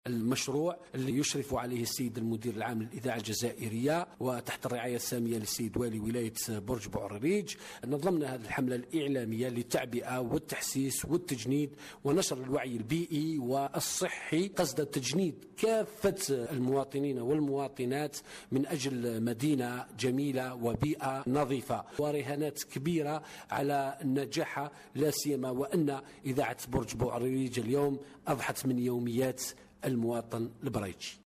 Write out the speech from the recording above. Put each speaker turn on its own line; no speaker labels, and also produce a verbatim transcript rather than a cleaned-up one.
المشروع اللي يشرف عليه السيد المدير العام للإذاعة الجزائرية وتحت الرعاية السامية للسيد والي ولاية برج بوعريريج. نظمنا هذه الحملة الإعلامية للتعبئة والتحسيس والتجنيد ونشر الوعي البيئي والصحي قصد تجنيد كافة المواطنين والمواطنات من أجل مدينة جميلة وبيئة نظيفة، ورهانات كبيرة على نجاحها، لا سيما وأن إذاعة برج بوعريريج اليوم أضحت من يوميات المواطن البريتشي.